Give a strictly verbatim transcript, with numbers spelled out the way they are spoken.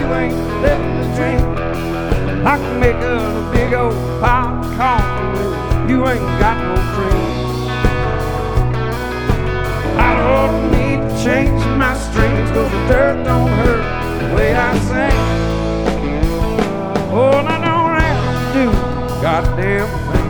you ain't living the dream. I can make a big old pile of corn. You ain't got no cream. I don't need to change my strings, 'cause the dirt don't hurt the way I sing. Oh, and I don't have to do goddamn thing.